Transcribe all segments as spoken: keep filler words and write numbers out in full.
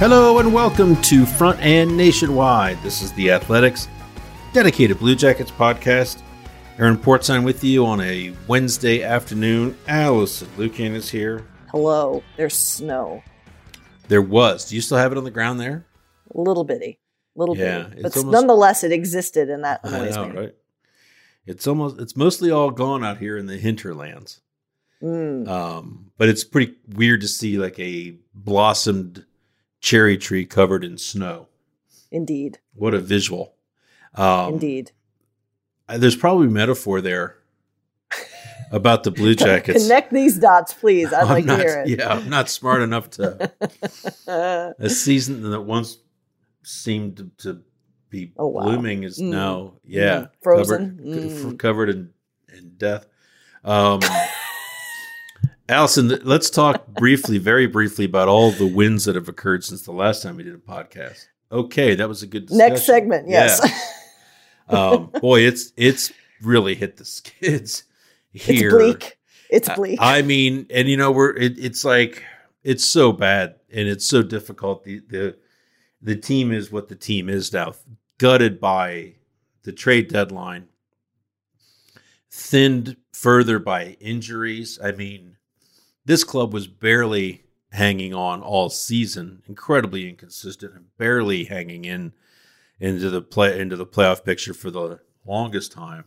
Hello and welcome to Front and Nationwide. This is the Athletics dedicated Blue Jackets podcast. Aaron Portzline with you on a Wednesday afternoon. Allison Lucan is here. Hello. There's snow. There was. Do you still have it on the ground there? A little bitty. Little yeah, bitty. But almost, nonetheless, it existed, and that annoys I know, me. Right? It's almost. It's mostly all gone out here in the hinterlands. Mm. Um, but it's pretty weird to see like a blossomed cherry tree covered in snow. Indeed. What a visual. Um, Indeed. There's probably a metaphor there about the Blue Jackets. Connect these dots, please. I'd I'm like not, to hear it. Yeah, I'm not smart enough to. A season that once seemed to, to be Oh, wow. blooming is Mm. now, yeah, Mm. Frozen. covered, Mm. covered in, in death. Um, Allison, let's talk briefly, very briefly, about all the wins that have occurred since the last time we did a podcast. Okay, that was a good discussion. Next segment, yes. Yeah. um, boy, it's it's really hit the skids here. It's bleak. It's bleak. I, I mean, and you know, we're it, it's like it's so bad and it's so difficult. The the the team is what the team is now, gutted by the trade deadline, thinned further by injuries. I mean, this club was barely hanging on all season, incredibly inconsistent, and barely hanging in into the play into the playoff picture for the longest time.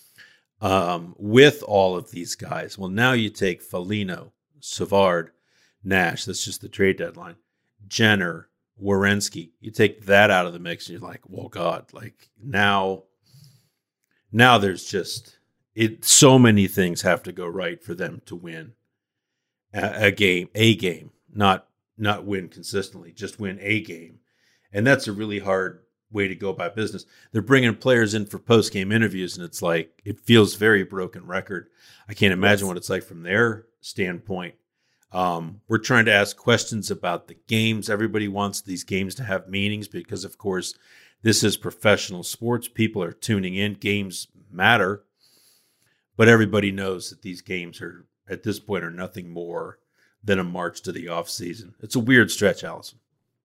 Um, with all of these guys, well, now you take Foligno, Savard, Nash. That's just the trade deadline. Jenner, Werenski. You take that out of the mix, and you're like, well, God, like now, now there's just it. So many things have to go right for them to win a, a game, a game, not not win consistently, just win a game, and that's a really hard way to go about business. They're bringing players in for post-game interviews, and it's like it feels very broken record. I can't imagine Yes. what it's like from their standpoint. Um, we're trying to ask questions about the games. Everybody wants these games to have meanings because, of course, this is professional sports. People are tuning in. Games matter. But everybody knows that these games are, at this point, are nothing more than a march to the offseason. It's a weird stretch, Allison.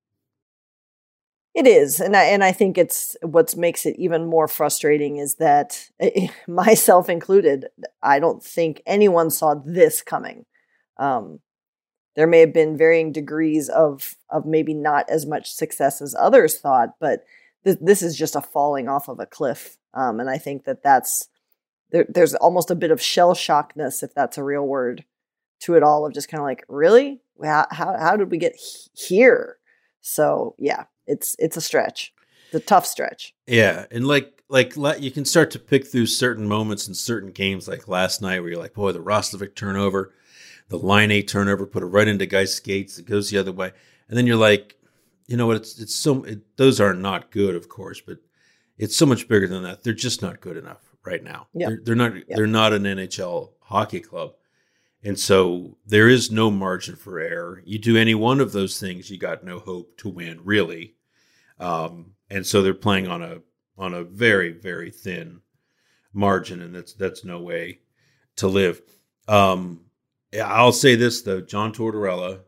It is, and I and I think it's what makes it even more frustrating is that, myself included, I don't think anyone saw this coming. Um, there may have been varying degrees of of maybe not as much success as others thought, but th- this is just a falling off of a cliff, um, and I think that that's there, there's almost a bit of shell shockness, if that's a real word, to it all, of just kind of like, really, how how, how did we get he- here? So yeah. It's it's a stretch. It's a tough stretch. Yeah, and like like you can start to pick through certain moments in certain games, like last night, where you're like, boy, the Roslovic turnover, the line eight turnover, put it right into guys' skates. It goes the other way, and then you're like, you know what? It's it's so it, those are not good, of course, but it's so much bigger than that. They're just not good enough right now. Yep. They're, they're not Yep. they're not an N H L hockey club, and so there is no margin for error. You do any one of those things, you got no hope to win, really. Um, and so they're playing on a on a very, very thin margin, and that's that's no way to live. Um, I'll say this though, John Tortorella,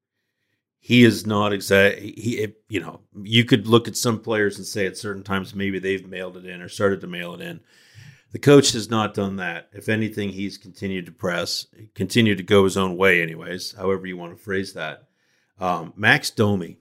he is not exactly he. You know, you could look at some players and say at certain times maybe they've mailed it in or started to mail it in. The coach has not done that. If anything, he's continued to press, continued to go his own way, anyways. However you want to phrase that. Um, Max Domi,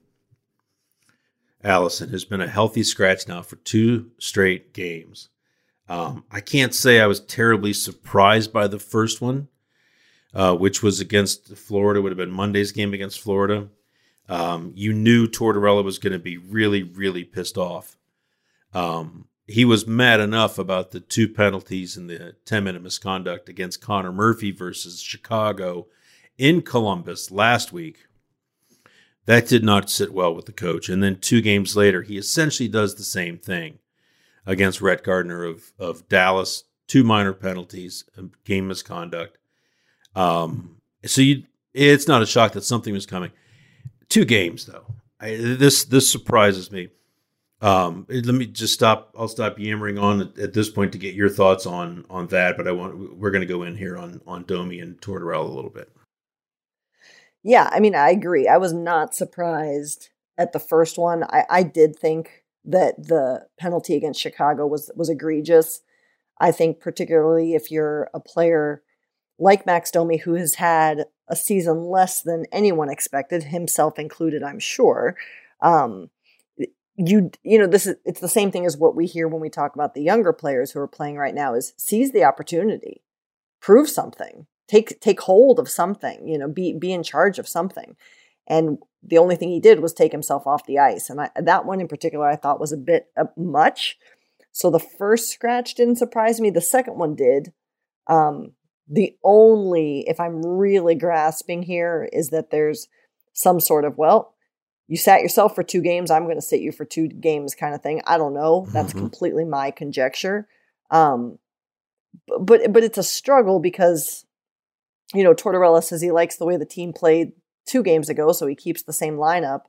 Allison, has been a healthy scratch now for two straight games. Um, I can't say I was terribly surprised by the first one, uh, which was against Florida, would have been Monday's game against Florida. Um, you knew Tortorella was going to be really, really pissed off. Um, he was mad enough about the two penalties and the ten-minute misconduct against Connor Murphy versus Chicago in Columbus last week. That did not sit well with the coach. And then two games later, he essentially does the same thing against Rhett Gardner of, of Dallas. Two minor penalties, game misconduct. Um, so you, it's not a shock that something was coming. Two games, though. I, this this surprises me. Um, let me just stop. I'll stop yammering on at, at this point to get your thoughts on on that. But I want we're going to go in here on on Domi and Tortorella a little bit. Yeah, I mean, I agree. I was not surprised at the first one, I, I did think that the penalty against Chicago was was egregious. I think particularly if you're a player like Max Domi, who has had a season less than anyone expected, himself included, I'm sure. Um, you you know, this is it's the same thing as what we hear when we talk about the younger players who are playing right now: is seize the opportunity, prove something, take take hold of something, you know, be be in charge of something. And the only thing he did was take himself off the ice, and I, that one in particular I thought was a bit uh, much. So the first scratch didn't surprise me. The second one did. Um, The only, if I'm really grasping here, is that there's some sort of, well, you sat yourself for two games, I'm going to sit you for two games kind of thing. I don't know. That's mm-hmm. completely my conjecture. Um, but but it's a struggle because, you know, Tortorella says he likes the way the team played two games ago, so he keeps the same lineup.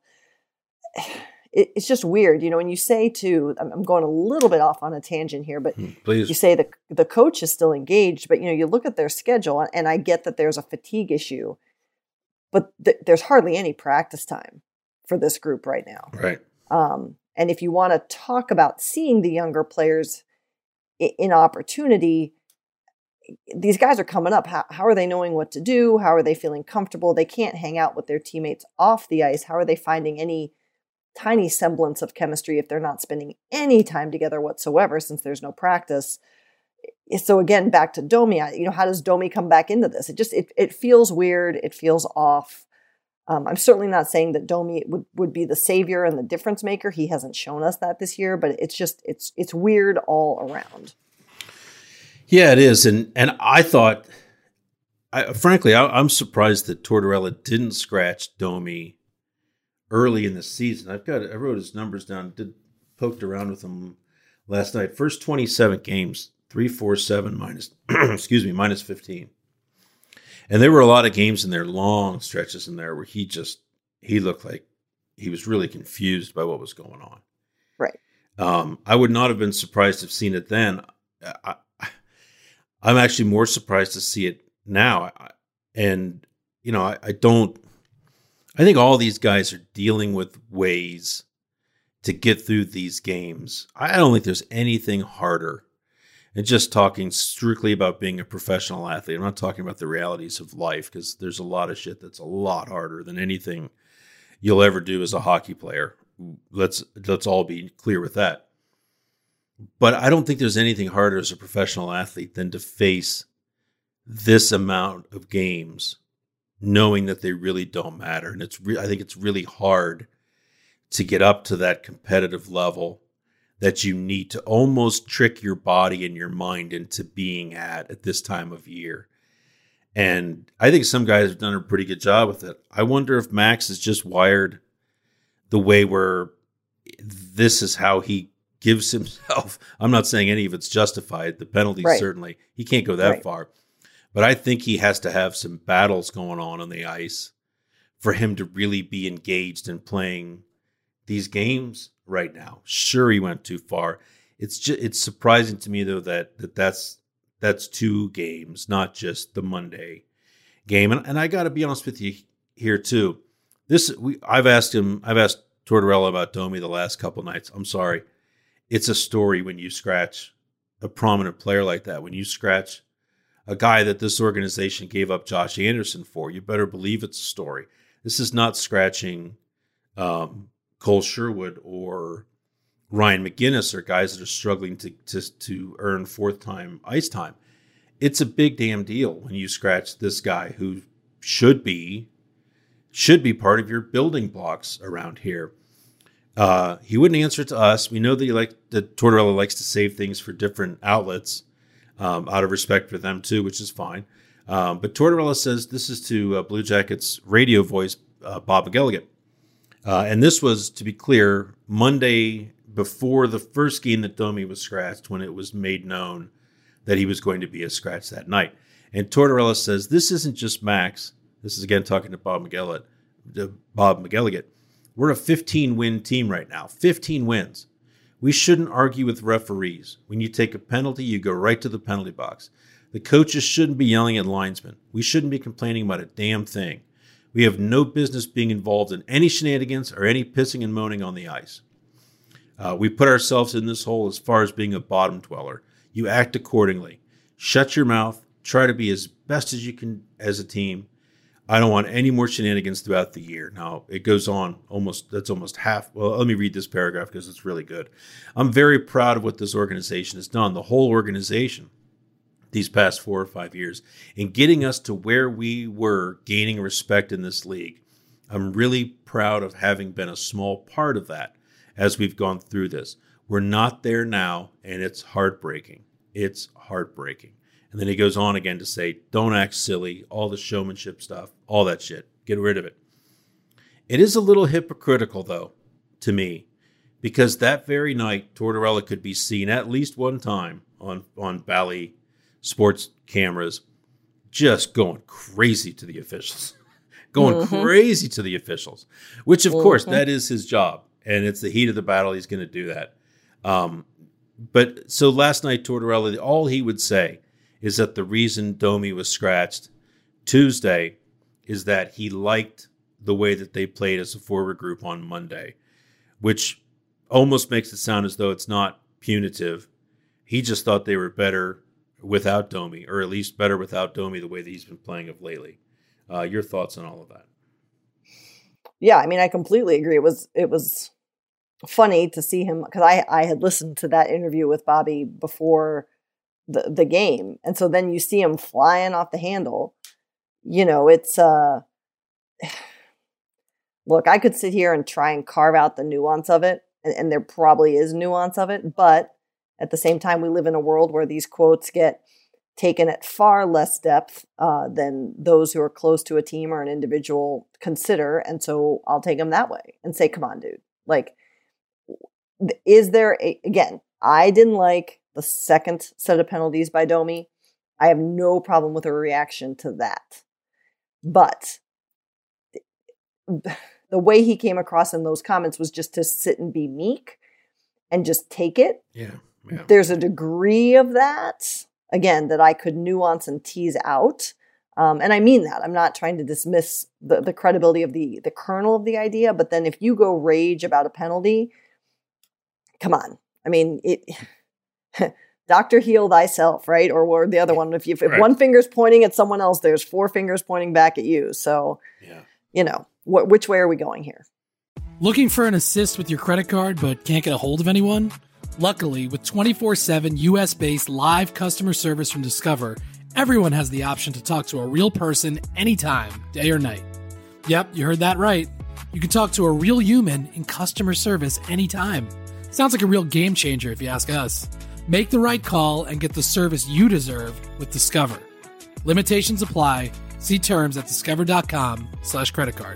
It, it's just weird, you know, when you say to, I'm going a little bit off on a tangent here, but Please. You say the the coach is still engaged, but, you know, you look at their schedule, and I get that there's a fatigue issue, but th- there's hardly any practice time for this group right now. Right. Um, and if you want to talk about seeing the younger players in, in opportunity, these guys are coming up. How, how are they knowing what to do? How are they feeling comfortable? They can't hang out with their teammates off the ice. How are they finding any tiny semblance of chemistry if they're not spending any time together whatsoever, since there's no practice? So again, back to Domi, you know, how does Domi come back into this? It just, it, it feels weird. It feels off. Um, I'm certainly not saying that Domi would, would be the savior and the difference maker. He hasn't shown us that this year, but it's just, it's, it's weird all around. Yeah, it is. And, and I thought, I, frankly, I, I'm surprised that Tortorella didn't scratch Domi early in the season. I've got, I wrote his numbers down, did poked around with him last night. First twenty-seven games, three, four, seven minus, excuse me, minus fifteen. And there were a lot of games in there, long stretches in there where he just, he looked like he was really confused by what was going on. Right. Um, I would not have been surprised to have seen it then. I, I'm actually more surprised to see it now. And, you know, I, I don't, I think all these guys are dealing with ways to get through these games. I don't think there's anything harder. And just talking strictly about being a professional athlete, I'm not talking about the realities of life, because there's a lot of shit that's a lot harder than anything you'll ever do as a hockey player. Let's let's all be clear with that. But I don't think there's anything harder as a professional athlete than to face this amount of games, knowing that they really don't matter. And it's re- I think it's really hard to get up to that competitive level that you need to almost trick your body and your mind into being at at this time of year. And I think some guys have done a pretty good job with it. I wonder if Max is just wired the way where this is how he gives himself. I'm not saying any of it's justified. The penalties, right. Certainly. He can't go that right. far. But I think he has to have some battles going on on the ice for him to really be engaged in playing these games right now. Sure, he went too far. It's just, it's surprising to me, though, that, that that's that's two games, not just the Monday game. And, and I got to be honest with you here, too. This we I've asked him, I've asked Tortorella about Domi the last couple nights. I'm sorry. It's a story when you scratch a prominent player like that. When you scratch a guy that this organization gave up Josh Anderson for, you better believe it's a story. This is not scratching um, Cole Sherwood or Ryan McGinnis or guys that are struggling to, to, to earn fourth time ice time. It's a big damn deal when you scratch this guy who should be should be part of your building blocks around here. Uh, he wouldn't answer to us. We know that he like that Tortorella likes to save things for different outlets, um, out of respect for them too, which is fine. Um, but Tortorella says this is to uh, Blue Jackets radio voice uh, Bob McElligott, uh, and this was, to be clear, Monday before the first game that Domi was scratched, when it was made known that he was going to be a scratch that night. And Tortorella says this isn't just Max. This is again talking to Bob McElligott. Bob McElligott. We're a fifteen-win team right now. fifteen wins. We shouldn't argue with referees. When you take a penalty, you go right to the penalty box. The coaches shouldn't be yelling at linesmen. We shouldn't be complaining about a damn thing. We have no business being involved in any shenanigans or any pissing and moaning on the ice. Uh, we put ourselves in this hole as far as being a bottom dweller. You act accordingly. Shut your mouth. Try to be as best as you can as a team. I don't want any more shenanigans throughout the year. Now, it goes on almost, that's almost half. Well, let me read this paragraph because it's really good. I'm very proud of what this organization has done, the whole organization, these past four or five years, in getting us to where we were gaining respect in this league. I'm really proud of having been a small part of that as we've gone through this. We're not there now, and it's heartbreaking. It's heartbreaking. And then he goes on again to say, don't act silly, all the showmanship stuff, all that shit. Get rid of it. It is a little hypocritical, though, to me, because that very night, Tortorella could be seen at least one time on, on Bally Sports cameras just going crazy to the officials. going mm-hmm. crazy to the officials, which, of mm-hmm. course, that is his job. And it's the heat of the battle. He's going to do that. Um, but so last night, Tortorella, all he would say is that the reason Domi was scratched Tuesday is that he liked the way that they played as a forward group on Monday, which almost makes it sound as though it's not punitive. He just thought they were better without Domi, or at least better without Domi the way that he's been playing of lately. Uh, your thoughts on all of that? Yeah, I mean, I completely agree. It was it was funny to see him, because I, I had listened to that interview with Bobby before the, the game. And so then you see him flying off the handle. You know, it's, uh, look, I could sit here and try and carve out the nuance of it, and, and there probably is nuance of it. But at the same time, we live in a world where these quotes get taken at far less depth uh, than those who are close to a team or an individual consider. And so I'll take them that way and say, come on, dude. Like, is there a, again, I didn't like the second set of penalties by Domi. I have no problem with a reaction to that. But the way he came across in those comments was just to sit and be meek and just take it. Yeah. yeah. There's a degree of that, again, that I could nuance and tease out. Um, and I mean that. I'm not trying to dismiss the, the credibility of the, the kernel of the idea. But then if you go rage about a penalty, come on. I mean, it... Doctor heal thyself, right? Or, or the other one, if, you, if right. one finger's pointing at someone else, there's four fingers pointing back at you. So, yeah. you know, wh- which way are we going here? Looking for an assist with your credit card but can't get a hold of anyone? Luckily, with twenty-four seven U S-based live customer service from Discover, everyone has the option to talk to a real person anytime, day or night. Yep, you heard that right. You can talk to a real human in customer service anytime. Sounds like a real game changer if you ask us. Make the right call and get the service you deserve with Discover. Limitations apply. See terms at discover.com slash credit card.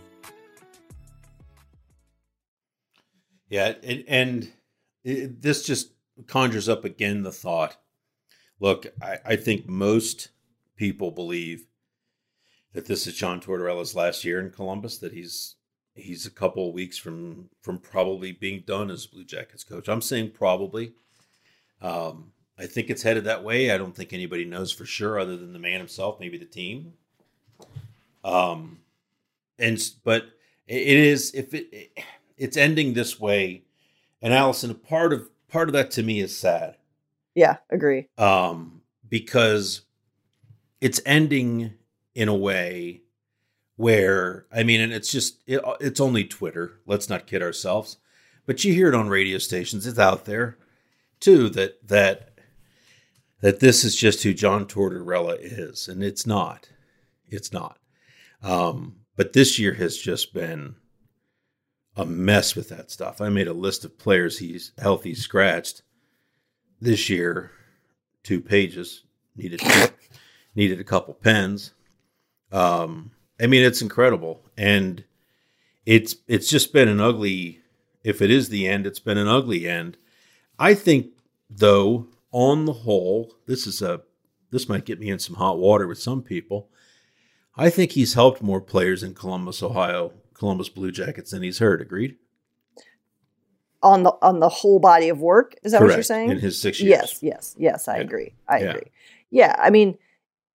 Yeah, and, and it, this just conjures up again the thought. Look, I, I think most people believe that this is John Tortorella's last year in Columbus, that he's he's a couple of weeks from, from probably being done as Blue Jackets coach. I'm saying probably. Um, I think it's headed that way. I don't think anybody knows for sure other than the man himself, maybe the team. Um, and, but it is, if it, it it's ending this way, and Allison, part of, part of that to me is sad. Yeah, agree. Um, because it's ending in a way where, I mean, and it's just, it, it's only Twitter. Let's not kid ourselves, but you hear it on radio stations. It's out there. Too, that that that this is just who John Tortorella is, and it's not. It's not. Um, but this year has just been a mess with that stuff. I made a list of players he's healthy scratched this year, two pages. Needed two, needed a couple pens. Um, I mean, it's incredible, and it's it's just been an ugly. If it is the end, it's been an ugly end. I think, though, on the whole, this is a this might get me in some hot water with some people. I think he's helped more players in Columbus, Ohio, Columbus Blue Jackets than he's hurt. Agreed? On the on the whole body of work, is that Correct. What you're saying? In his six years. Yes, yes, yes. I yeah. agree. I yeah. agree. Yeah, I mean,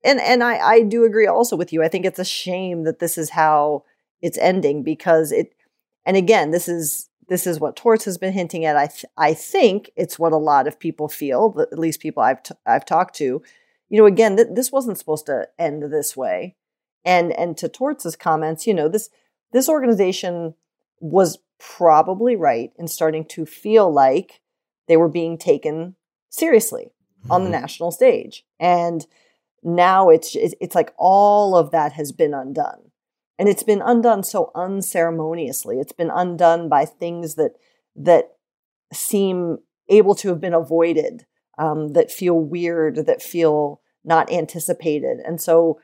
and and I, I do agree also with you. I think it's a shame that this is how it's ending because it, and again, this is this is what Torts has been hinting at. I th- I think it's what a lot of people feel, at least people I've t- I've talked to. You know, again, th- this wasn't supposed to end this way. And and to Torts' comments, you know, this this organization was probably right in starting to feel like they were being taken seriously mm-hmm. on the national stage. And now it's it's like all of that has been undone. And it's been undone so unceremoniously. It's been undone by things that that seem able to have been avoided, um, that feel weird, that feel not anticipated. And so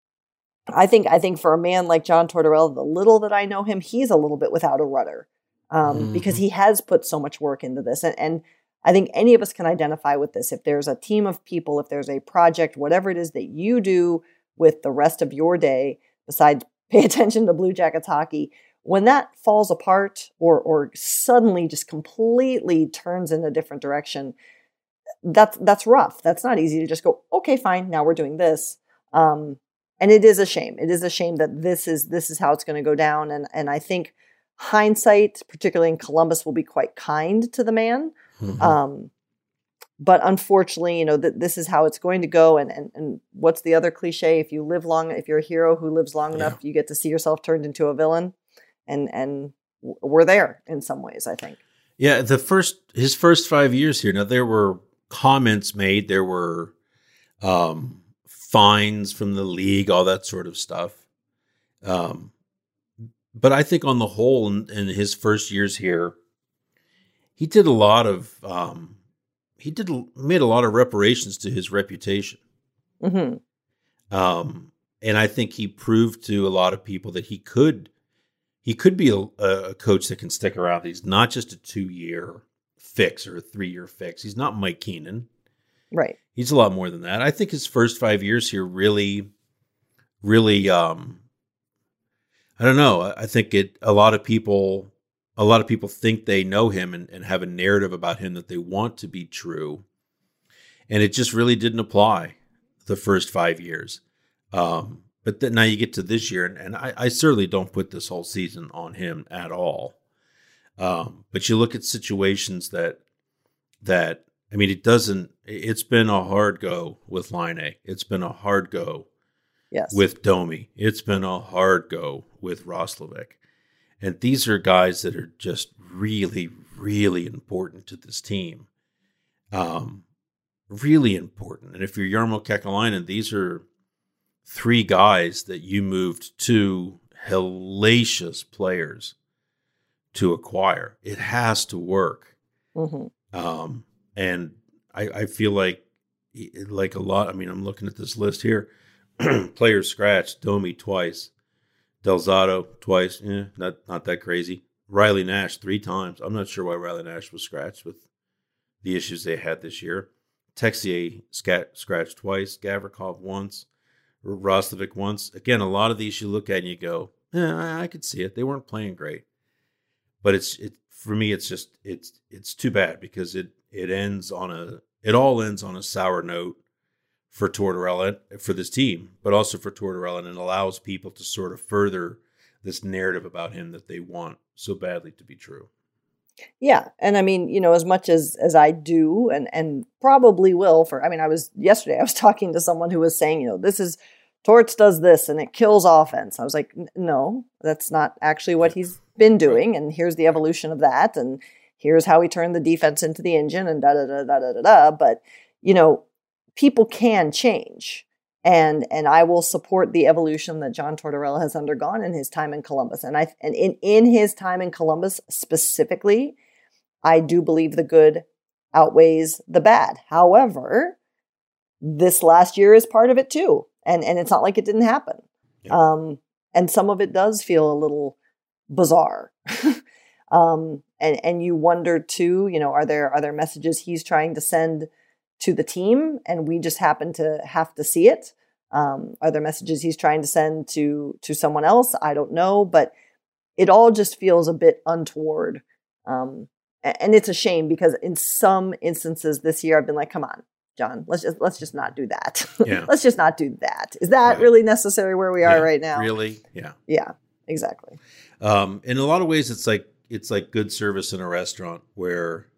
I think I think for a man like John Tortorella, the little that I know him, he's a little bit without a rudder um, mm-hmm. because he has put so much work into this. And, and I think any of us can identify with this. If there's a team of people, if there's a project, whatever it is that you do with the rest of your day, besides pay attention to Blue Jackets hockey, when that falls apart or or suddenly just completely turns in a different direction, that's that's rough. That's not easy to just go, okay, fine, now we're doing this. Um, And it is a shame. It is a shame that this is this is how it's going to go down. And and I think hindsight, particularly in Columbus, will be quite kind to the man. Mm-hmm. Um, but unfortunately, you know, that this is how it's going to go. And, and and what's the other cliche? If you live long, if you're a hero who lives long yeah. enough, you get to see yourself turned into a villain. And and we're there in some ways, I think. Yeah, the first his first five years here. Now there were comments made. There were. Um, fines from the league, all that sort of stuff. Um, but I think on the whole, in, in his first years here, he did a lot of, um, he did made a lot of reparations to his reputation. Mm-hmm. Um, and I think he proved to a lot of people that he could, he could be a, a coach that can stick around. He's not just a two-year fix or a three-year fix. He's not Mike Keenan. Right. He's a lot more than that. I think his first five years here really, really, um, I don't know. I think it, a lot of people, a lot of people think they know him and, and have a narrative about him that they want to be true. And it just really didn't apply the first five years. Um, but then now you get to this year, and, and I, I certainly don't put this whole season on him at all. Um, but you look at situations that, that, I mean, it doesn't, it's been a hard go with Laine. It's been a hard go yes. with Domi. It's been a hard go with Roslovic. And these are guys that are just really, really important to this team. Um, really important. And if you're Jarmo Kekalainen, these are three guys that you moved two hellacious players to acquire. It has to work. Mm-hmm. Um, And I, I feel like, like a lot, I mean, I'm looking at this list here. Players scratched, Domi twice, Del Zotto twice, yeah, not not that crazy. Riley Nash three times. I'm not sure why Riley Nash was scratched with the issues they had this year. Texier scat, scratched twice, Gavrikov once, Roslovic once. Again, a lot of these you look at and you go, yeah, I, I could see it. They weren't playing great. But it's it for me, it's just, it's it's too bad because it, It ends on a. It all ends on a sour note for Tortorella, for this team, but also for Tortorella, and it allows people to sort of further this narrative about him that they want so badly to be true. Yeah, and I mean, you know, as much as as I do, and and probably will for. I mean, I was yesterday. I was talking to someone who was saying, you know, this is Torts does this and it kills offense. I was like, no, that's not actually what he's been doing, and here's the evolution of that, and here's how he turned the defense into the engine and da da da da da da da. But, you know, people can change. And and I will support the evolution that John Tortorella has undergone in his time in Columbus. And I and in, in his time in Columbus specifically, I do believe the good outweighs the bad. However, this last year is part of it too. And and it's not like it didn't happen. Yeah. Um, and some of it does feel a little bizarre. um And and you wonder too, you know, are there are there messages he's trying to send to the team and we just happen to have to see it? Um, are there messages he's trying to send to to someone else? I don't know, but it all just feels a bit untoward. Um, and it's a shame because in some instances this year I've been like, come on, John. Let's just let's just not do that. Yeah. Let's just not do that. Is that Right. really necessary where we are Yeah, right now? Really? Yeah. Yeah, exactly. Um, in a lot of ways, it's like it's like good service in a restaurant where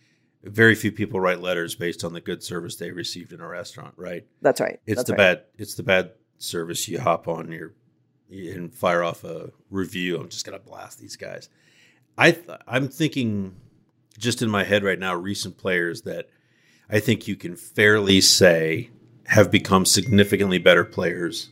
very few people write letters based on the good service they received in a restaurant, right? That's right. It's That's the right. bad it's the bad service. You hop on your and fire off a review. I'm just gonna blast these guys. I th- I'm thinking just in my head right now, recent players that I think you can fairly say have become significantly better players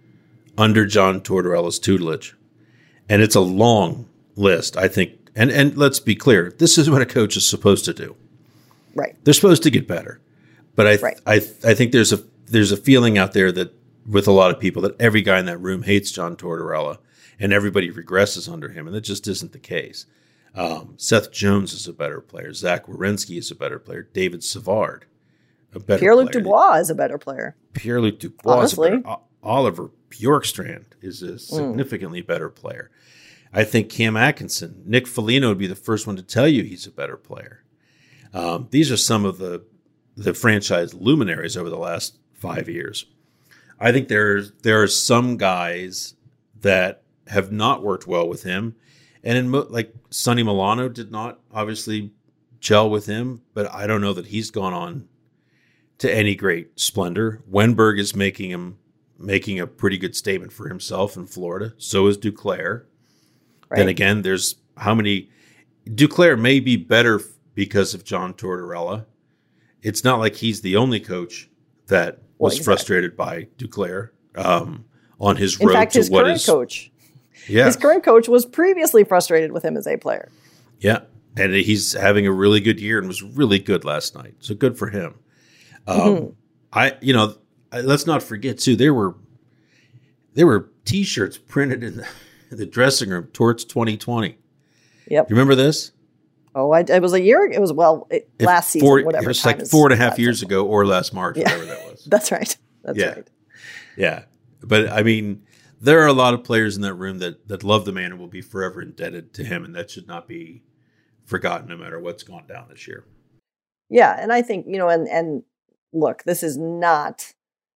under John Tortorella's tutelage. And it's a long list, I think. And and let's be clear, this is what a coach is supposed to do. Right. They're supposed to get better. But I th- Right. I th- I think there's a there's a feeling out there that with a lot of people that every guy in that room hates John Tortorella and everybody regresses under him, and that just isn't the case. Um, Seth Jones is a better player. Zach Werenski is a better player. David Savard, a better Pierre-Luc player. Dubois is a better player. Pierre-Luc Dubois Honestly. is a better. O- Oliver Bjorkstrand is a significantly mm. better player. I think Cam Atkinson, Nick Foligno would be the first one to tell you he's a better player. Um, these are some of the the franchise luminaries over the last five years. I think there's there are some guys that have not worked well with him, and in mo- like Sonny Milano did not obviously gel with him, but I don't know that he's gone on to any great splendor. Wenberg is making him making a pretty good statement for himself in Florida. So is Duclair. Right. Then again, there's how many Duclair may be better because of John Tortorella. It's not like he's the only coach that Well, was exactly. frustrated by Duclair um, on his In road fact, to his what current is coach, yeah, his current coach was previously frustrated with him as a player. yeah, and he's having a really good year and was really good last night. So good for him. Um, Mm-hmm. I you know I- let's not forget too there were there were T-shirts printed in the, in the dressing room towards twenty twenty. Yep. You remember this? Oh, I, it was a year. It was well it, If last season. four, Whatever. It was time like is four and a half that years simple. ago, or last March, Yeah. whatever that was. That's right. That's Yeah. right. Yeah, but I mean, there are a lot of players in that room that that love the man and will be forever indebted to him, and that should not be forgotten, no matter what's gone down this year. Yeah, and I think you know, and and look, this is not.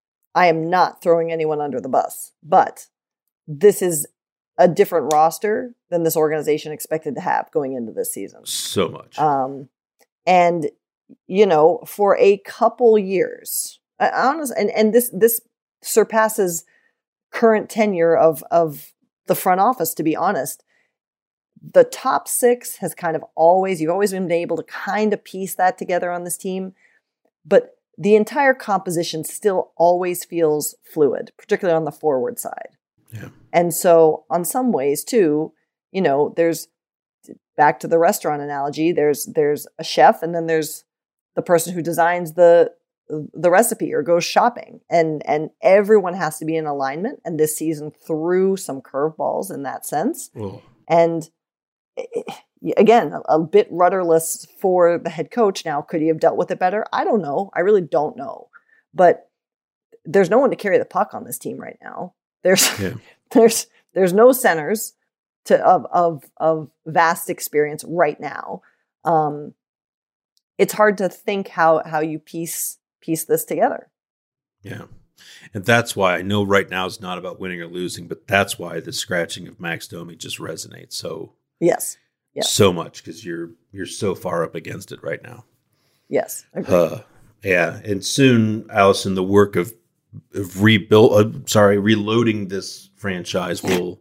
I am not throwing anyone under the bus, but this is a different roster than this organization expected to have going into this season. So much. Um, and you know, for a couple years, I, honest, and and this this surpasses current tenure of of the front office. To be honest, the top six has kind of always you've always been able to kind of piece that together on this team, but the entire composition still always feels fluid, particularly on the forward side. Yeah. And so on some ways too, you know, there's back to the restaurant analogy, there's there's a chef and then there's the person who designs the the recipe or goes shopping. And and everyone has to be in alignment. And this season threw some curveballs in that sense. Oh. And it, again, a, a bit rudderless for the head coach. Now, could he have dealt with it better? I don't know. I really don't know. But there's no one to carry the puck on this team right now. There's Yeah. there's there's no centers to of of of vast experience right now. Um, it's hard to think how how you piece piece this together. Yeah. And that's why I know right now is not about winning or losing, but that's why the scratching of Max Domi just resonates so Yes. Yes. so much because you're you're so far up against it right now. Yes. Agreed. Uh, yeah, and soon, Allison, the work of, of rebuild, uh, sorry, reloading this franchise will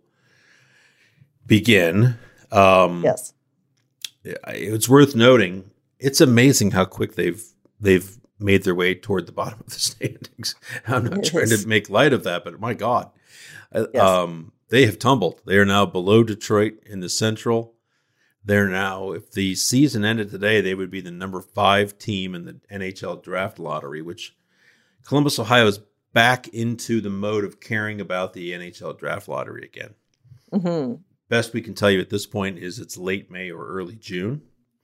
begin. Um, yes. It's worth noting. It's amazing how quick they've they've made their way toward the bottom of the standings. I'm not It trying is. to make light of that, but my God, Uh, Yes. um, they have tumbled. They are now below Detroit in the Central. They're now, if the season ended today, they would be the number five team in the N H L draft lottery, which Columbus, Ohio is back into the mode of caring about the N H L draft lottery again. Mm-hmm. Best we can tell you at this point is it's late May or early June.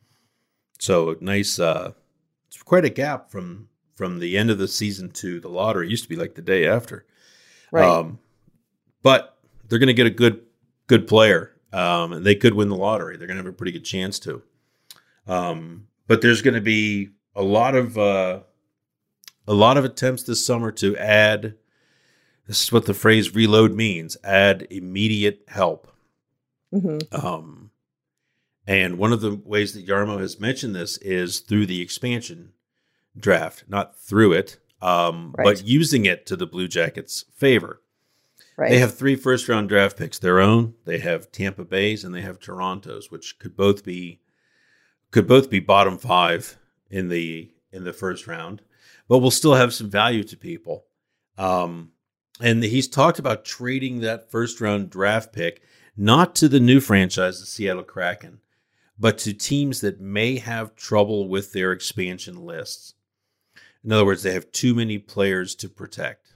So nice, uh, it's quite a gap from from the end of the season to the lottery. It used to be like the day after. Right. Um, but they're going to get a good good player. Um, and they could win the lottery. They're going to have a pretty good chance to. Um, but there's going to be a lot of uh, a lot of attempts this summer to add, this is what the phrase reload means, add immediate help. Mm-hmm. Um, and one of the ways that Jarmo has mentioned this is through the expansion draft, not through it, um, right. but using it to the Blue Jackets' favor. Right. They have three first-round draft picks, their own. They have Tampa Bay's and they have Toronto's, which could both be could both be bottom five in the in the first round, but will still have some value to people. Um, and he's talked about trading that first-round draft pick not to the new franchise, the Seattle Kraken, but to teams that may have trouble with their expansion lists. In other words, they have too many players to protect.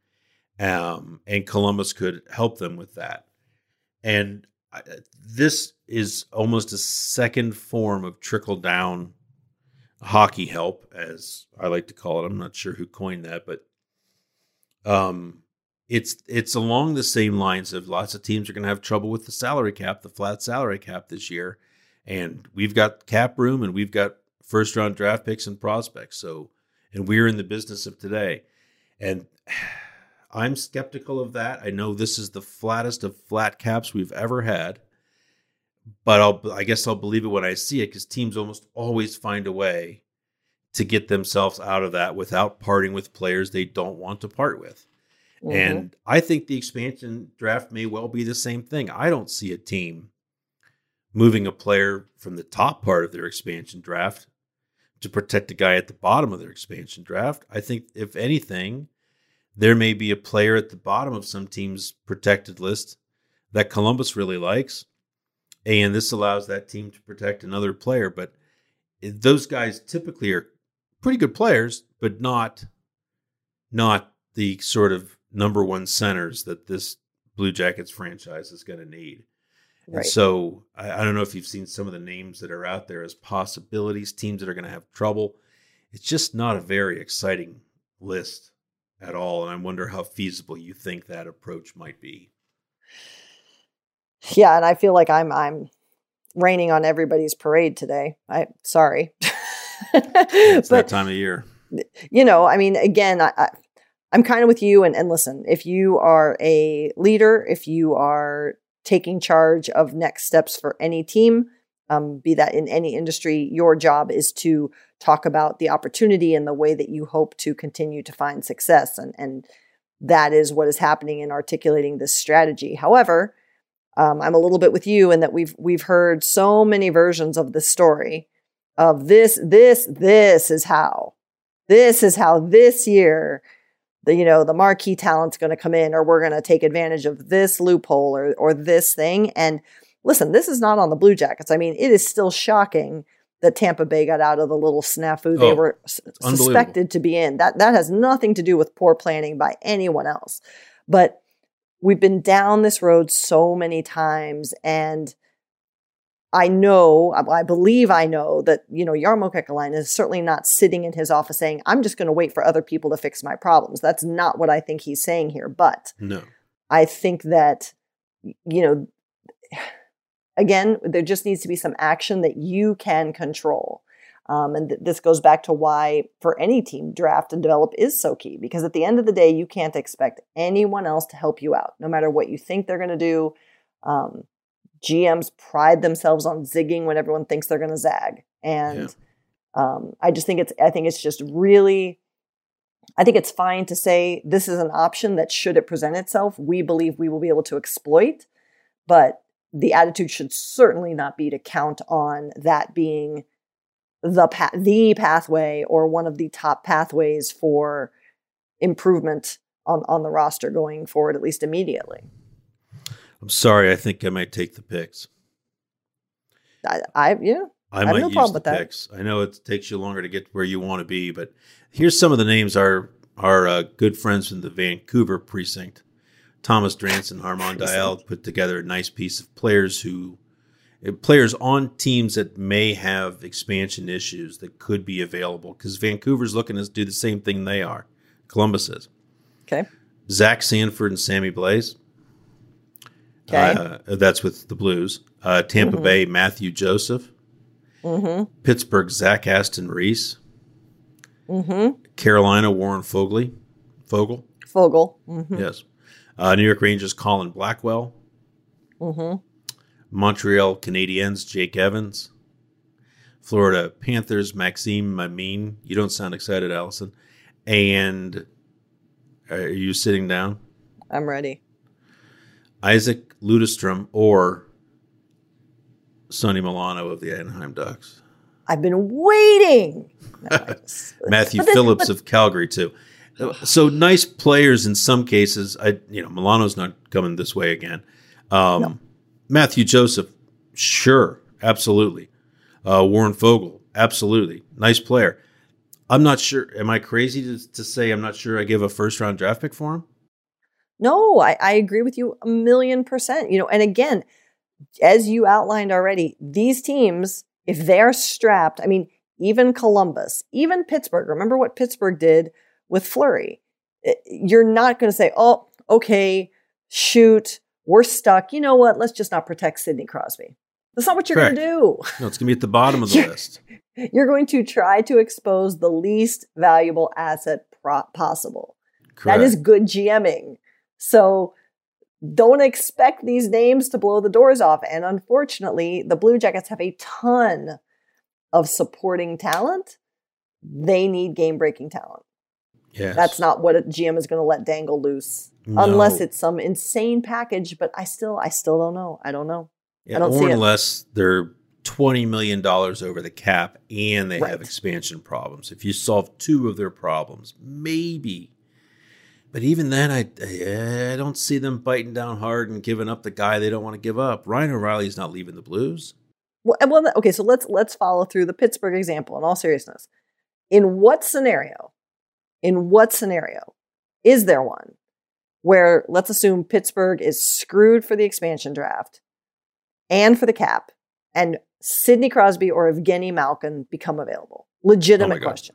Um, and Columbus could help them with that. And I, this is almost a second form of trickle-down hockey help, as I like to call it. I'm not sure who coined that, but um, it's it's along the same lines of lots of teams are going to have trouble with the salary cap, the flat salary cap this year. And we've got cap room and we've got first-round draft picks and prospects. So, and we're in the business of today. And I'm skeptical of that. I know this is the flattest of flat caps we've ever had, but I'll, I guess I'll believe it when I see it because teams almost always find a way to get themselves out of that without parting with players they don't want to part with. Mm-hmm. And I think the expansion draft may well be the same thing. I don't see a team moving a player from the top part of their expansion draft to protect a guy at the bottom of their expansion draft. I think, if anything, there may be a player at the bottom of some team's protected list that Columbus really likes, and this allows that team to protect another player. But those guys typically are pretty good players, but not, not the sort of number one centers that this Blue Jackets franchise is going to need. Right. And so I, I don't know if you've seen some of the names that are out there as possibilities, teams that are going to have trouble. It's just not a very exciting list at all. And I wonder how feasible you think that approach might be. Yeah. And I feel like I'm, I'm raining on everybody's parade today. I sorry. It's but, that time of year. You know, I mean, again, I, I, I'm kind of with you. And, and listen, if you are a leader, if you are taking charge of next steps for any team, um, be that in any industry, your job is to talk about the opportunity and the way that you hope to continue to find success. And, and that is what is happening in articulating this strategy. However, um, I'm a little bit with you in that we've, we've heard so many versions of the story of this, this, this is how, this is how this year, the, you know, the marquee talent's going to come in, or we're going to take advantage of this loophole or, or this thing. And listen, this is not on the Blue Jackets. I mean, it is still shocking that Tampa Bay got out of the little snafu they oh, were s- suspected to be in. That that has nothing to do with poor planning by anyone else. But we've been down this road so many times, and I know, I believe I know that, you know, Jarmo Kekalainen is certainly not sitting in his office saying, I'm just going to wait for other people to fix my problems. That's not what I think he's saying here. But no, I think that, you know, again, there just needs to be some action that you can control. Um, and th- this goes back to why for any team, draft and develop is so key, because at the end of the day, you can't expect anyone else to help you out, no matter what you think they're going to do. Um, G Ms pride themselves on zigging when everyone thinks they're going to zag. And yeah. um, I just think it's, I think it's just really, I think it's fine to say this is an option that, should it present itself, we believe we will be able to exploit. But the attitude should certainly not be to count on that being the pa- the pathway or one of the top pathways for improvement on, on the roster going forward, at least immediately. I'm sorry. I think I might take the picks. I, I yeah. I, I might have no use problem the with that. picks. I know it takes you longer to get where you want to be, but here's some of the names our our uh, good friends from the Vancouver precinct, Thomas Drance and Harmon Dial, put together a nice piece of players who players on teams that may have expansion issues that could be available, because Vancouver's looking to do the same thing they are. Columbus is. Okay. Zach Sanford and Sammy Blais. Okay. Uh, that's with the Blues. Uh, Tampa mm-hmm. Bay, Matthew Joseph. Mm-hmm. Pittsburgh, Zach Aston Reese. Mm-hmm. Carolina, Warren Fogley. Fogle. Fogle. Mm-hmm. Yes. Uh, New York Rangers, Colin Blackwell. Mm-hmm. Montreal Canadiens, Jake Evans. Florida Panthers, Maxime Mamine. You don't sound excited, Allison. And are you sitting down? I'm ready. Isaac Ludestrom or Sonny Milano of the Anaheim Ducks. I've been waiting. No, just, Matthew then, Phillips but, of Calgary, too. So nice players in some cases. I, you know, Milano's not coming this way again. Um, no. Matthew Joseph, sure, absolutely. Uh, Warren Fogle, absolutely. Nice player. I'm not sure. Am I crazy to, to say I'm not sure I give a first round draft pick for him? No, I, I agree with you a million percent. You know, and again, as you outlined already, these teams, if they're strapped, I mean, even Columbus, even Pittsburgh, remember what Pittsburgh did with Fleury. You're not going to say, oh, okay, shoot, we're stuck. You know what? Let's just not protect Sidney Crosby. That's not what you're going to do. No, it's going to be at the bottom of the list. You're going to try to expose the least valuable asset pro- possible. Correct. That is good GMing. So don't expect these names to blow the doors off. And unfortunately, the Blue Jackets have a ton of supporting talent. They need game-breaking talent. Yes. That's not what a G M is going to let dangle loose, no. Unless it's some insane package. But I still, I still don't know. I don't know. Yeah, I don't or see unless it. They're twenty million dollars over the cap and they right. have expansion problems. If you solve two of their problems, maybe. But even then, I I don't see them biting down hard and giving up the guy they don't want to give up. Ryan O'Reilly's not leaving the Blues. Well, well, okay, so let's let's follow through the Pittsburgh example in all seriousness. In what scenario? In what scenario is there one where, let's assume Pittsburgh is screwed for the expansion draft and for the cap, and Sidney Crosby or Evgeny Malkin become available? Legitimate oh question.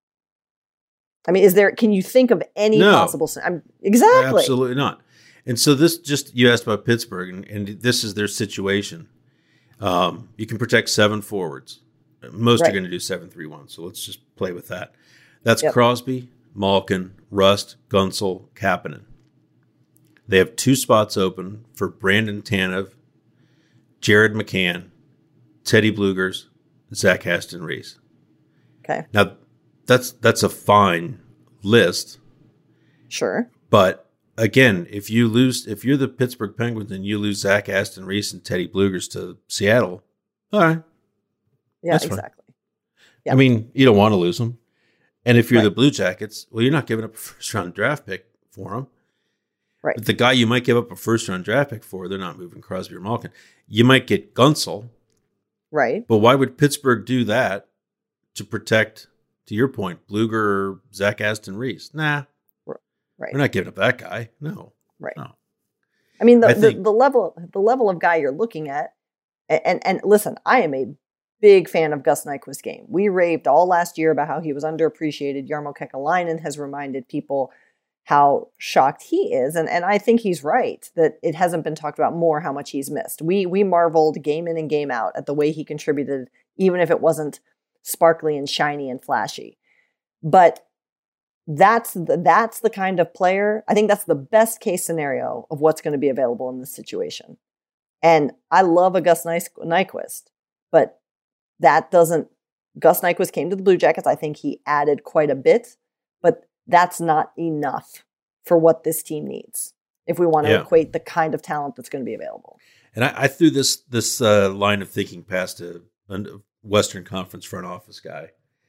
I mean, is there? Can you think of any no, possible? I'm, exactly, absolutely not. And so this just you asked about Pittsburgh, and, and this is their situation. Um, you can protect seven forwards. Most right. are going to do seven three one. So let's just play with that. That's yep. Crosby, Malkin, Rust, Gunsel, Kapanen. They have two spots open for Brandon Tanev, Jared McCann, Teddy Blugers, Zach Aston Reese. Okay. Now, that's that's a fine list. Sure. But again, if you lose, if you're the Pittsburgh Penguins and you lose Zach Aston Reese and Teddy Blugers to Seattle, all right. Yeah, exactly. Yeah. I mean, you don't want to lose them. And if you're right. the Blue Jackets, well, you're not giving up a first-round draft pick for them. Right. But the guy you might give up a first-round draft pick for, they're not moving Crosby or Malkin. You might get Gunsel. Right. But why would Pittsburgh do that to protect, to your point, Bluger or Zach Aston Reese? Nah. Right. We're not giving up that guy. No. Right. No. I mean, the, I think, the, the level the level of guy you're looking at, and, and, and listen, I am a big fan of Gus Nyquist's game. We raved all last year about how he was underappreciated. Jarmo Kekalainen has reminded people how shocked he is. And, and I think he's right that it hasn't been talked about more how much he's missed. We we marveled game in and game out at the way he contributed, even if it wasn't sparkly and shiny and flashy. But that's the, that's the kind of player, I think that's the best case scenario of what's going to be available in this situation. And I love a Gus Nyquist, but that doesn't, Gus Nyquist came to the Blue Jackets. I think he added quite a bit, but that's not enough for what this team needs if we want to yeah. equate the kind of talent that's going to be available. And I, I threw this this uh, line of thinking past a, a Western Conference front office guy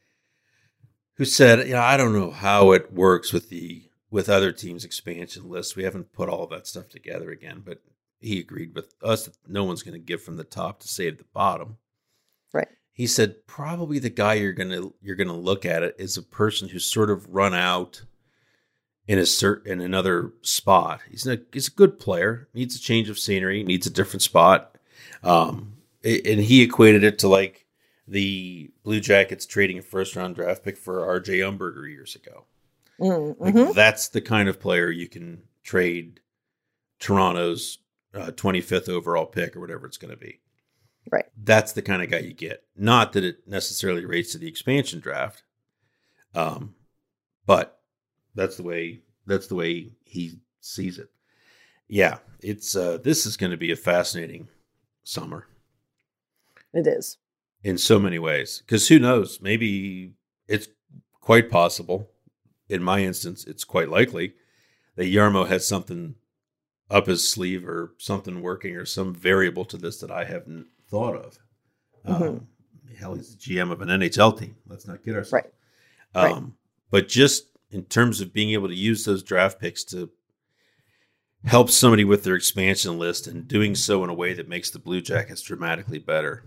who said, you know, I don't know how it works with the with other teams' expansion lists. We haven't put all of that stuff together again, but he agreed with us that no one's going to give from the top to save the bottom. Right. He said probably the guy you're gonna you're gonna look at it is a person who's sort of run out in a cert in another spot. He's a he's a good player, needs a change of scenery, needs a different spot, um, and he equated it to like the Blue Jackets trading a first round draft pick for R J Umberger years ago. Mm-hmm. Like that's the kind of player you can trade Toronto's uh, twenty-fifth overall pick or whatever it's going to be. Right. That's the kind of guy you get. Not that it necessarily rates to the expansion draft. Um, but that's the way that's the way he sees it. Yeah, it's uh, this is going to be a fascinating summer. It is. In so many ways. Because who knows? Maybe it's quite possible. In my instance, it's quite likely that Jarmo has something up his sleeve or something working or some variable to this that I haven't thought of. Mm-hmm. Um, hell, he's the G M of an N H L team. Let's not kid ourselves. Right. Um, right. But just in terms of being able to use those draft picks to help somebody with their expansion list and doing so in a way that makes the Blue Jackets dramatically better.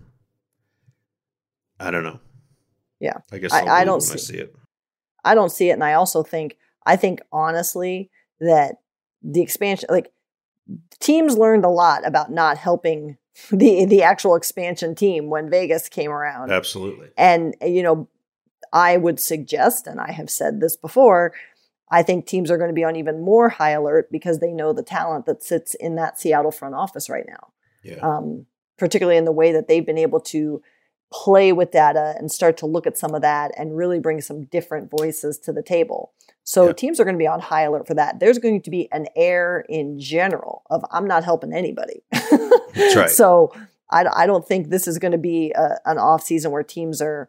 I don't know. Yeah. I guess I, I'll I don't when see, I see it. I don't see it. And I also think, I think honestly that the expansion, like teams learned a lot about not helping the, the actual expansion team when Vegas came around. Absolutely. And, you know, I would suggest, and I have said this before, I think teams are going to be on even more high alert because they know the talent that sits in that Seattle front office right now. Yeah. Um, particularly in the way that they've been able to play with data and start to look at some of that and really bring some different voices to the table. So yeah. teams are going to be on high alert for that. There's going to be an air in general of I'm not helping anybody. That's right. So I, I don't think this is going to be a, an off season where teams are,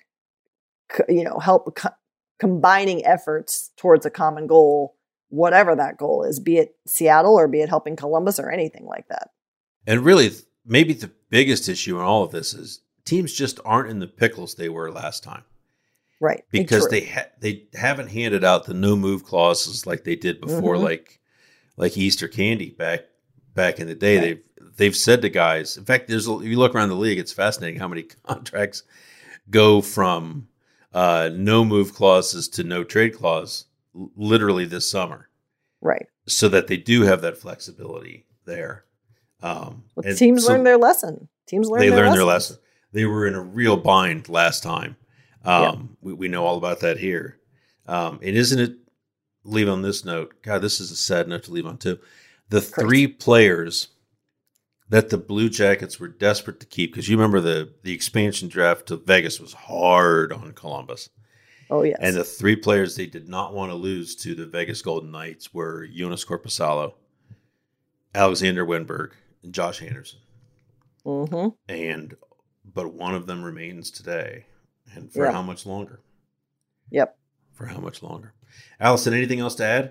you know, help co- combining efforts towards a common goal, whatever that goal is, be it Seattle or be it helping Columbus or anything like that. And really, maybe the biggest issue in all of this is teams just aren't in the pickles they were last time. Right. Because they ha- they haven't handed out the no move clauses like they did before, mm-hmm. like like Easter candy back back in the day. Right. They've they've said to guys, in fact, there's a, if you look around the league, it's fascinating how many contracts go from uh, no move clauses to no trade clause literally this summer. Right. So that they do have that flexibility there. Um, well, teams so learn their lesson. Teams learn they their learned lessons. their lesson. They were in a real bind last time. Um, yeah. we, we know all about that here. Um, and isn't it, leave on this note, God, this is a sad note to leave on too. The Correct. three players that the Blue Jackets were desperate to keep, because you remember the, the expansion draft to Vegas was hard on Columbus. Oh, yes. And the three players they did not want to lose to the Vegas Golden Knights were Jonas Korpisalo, Alexander Wenberg, and Josh Anderson. Mm-hmm. And but one of them remains today. And for yeah. how much longer? Yep. For how much longer? Allison, anything else to add?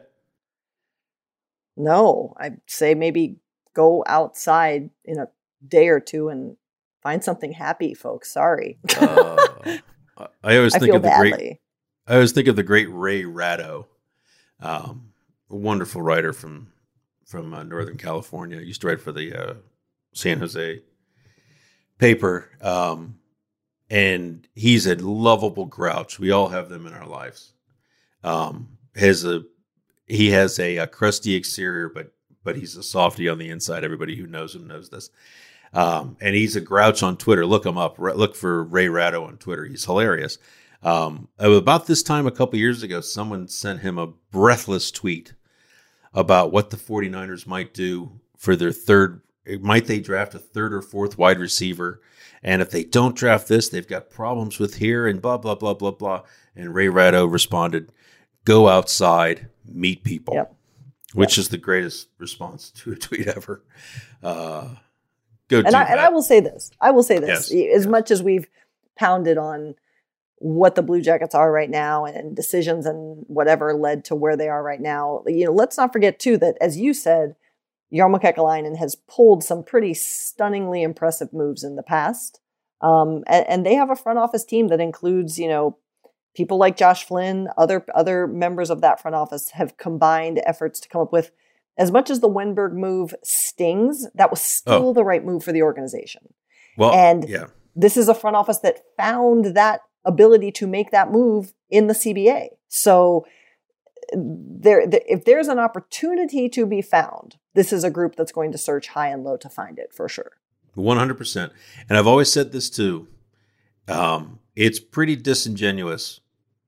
No, I'd say maybe go outside in a day or two and find something happy, folks. Sorry. uh, I always I think feel of the badly. great. I always think of the great Ray Ratto, um, a wonderful writer from from uh, Northern California. He used to write for the uh, San Jose paper, um, and he's a lovable grouch. We all have them in our lives. Um, has a he has a, a crusty exterior, but but he's a softy on the inside. Everybody who knows him knows this. Um, and he's a grouch on Twitter. Look him up. Look for Ray Ratto on Twitter. He's hilarious. Um, about this time a couple years ago, someone sent him a breathless tweet about what the 49ers might do for their third. Might they draft a third or fourth wide receiver? And if they don't draft this, they've got problems with here and blah, blah, blah, blah, blah. And Ray Ratto responded, go outside, meet people, yep. which yep. is the greatest response to a tweet ever. Uh, go and do I, that. And I will say this. I will say this. Yes. As yes. much as we've pounded on what the Blue Jackets are right now and decisions and whatever led to where they are right now, you know, let's not forget too that, as you said, Jarmo Kekalainen has pulled some pretty stunningly impressive moves in the past. Um, and, and they have a front office team that includes, you know, people like Josh Flynn, other other members of that front office have combined efforts to come up with, as much as the Wenberg move stings, that was still Oh. the right move for the organization. Well, and yeah. this is a front office that found that ability to make that move in the C B A. So there, there, if there's an opportunity to be found, this is a group that's going to search high and low to find it for sure. one hundred percent. And I've always said this too. Um, it's pretty disingenuous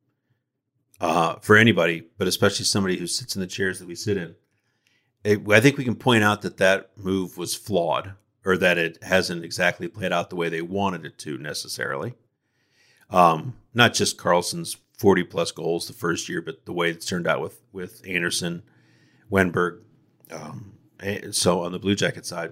uh, for anybody, but especially somebody who sits in the chairs that we sit in. It, I think we can point out that that move was flawed, or that it hasn't exactly played out the way they wanted it to necessarily. Um, not just Carlson's forty plus goals the first year, but the way it's turned out with, with Anderson, Wenberg, um, so on the Blue Jacket side.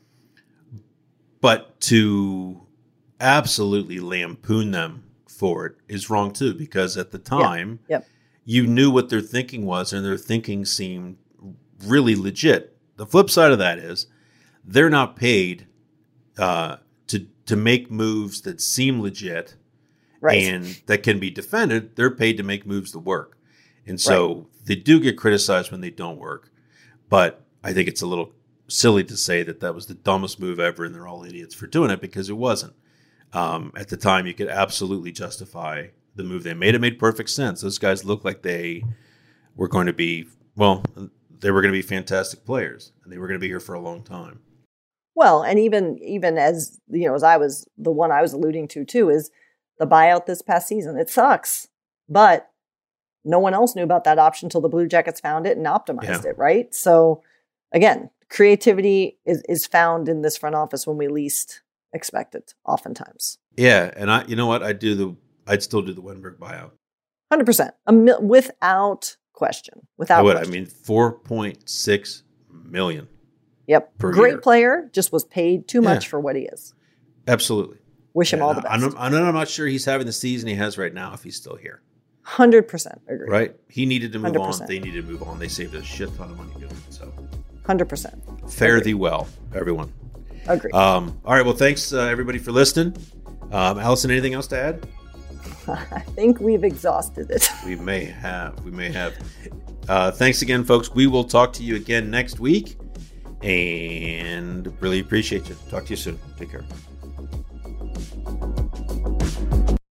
But to absolutely lampoon them for it is wrong too, because at the time, yep. Yep. you knew what their thinking was, and their thinking seemed really legit. The flip side of that is they're not paid uh, to to make moves that seem legit, right, and that can be defended. They're paid to make moves that work. And so right. they do get criticized when they don't work. But I think it's a little silly to say that that was the dumbest move ever and they're all idiots for doing it, because it wasn't. Um, at the time, you could absolutely justify the move they made. It made perfect sense. Those guys looked like they were going to be, well, they were going to be fantastic players, and they were going to be here for a long time. Well, and even even as, you know, as I was, the one I was alluding to too, is the buyout this past season. It sucks, but no one else knew about that option until the Blue Jackets found it and optimized yeah. it, right? So again, creativity is, is found in this front office when we least expect it, oftentimes. Yeah, and I, you know what, I'd do the, I'd still do the Wenberg buyout. one hundred percent, a mil- without question, without. I would. Question. I mean, four point six million. Yep, per great year. Player, just was paid too much yeah. for what he is. Absolutely. Wish him yeah, all the best. I'm, I'm, I'm not sure he's having the season he has right now if he's still here. one hundred percent agree. Right? He needed to move one hundred percent. On. They needed to move on. They saved a shit ton of money doing it. So, one hundred percent. Fare agree. thee well, everyone. Agree. Um, all right. Well, thanks, uh, everybody, for listening. Um, Allison, anything else to add? I think we've exhausted it. We may have. We may have. Uh, thanks again, folks. We will talk to you again next week. And really appreciate you. Talk to you soon. Take care.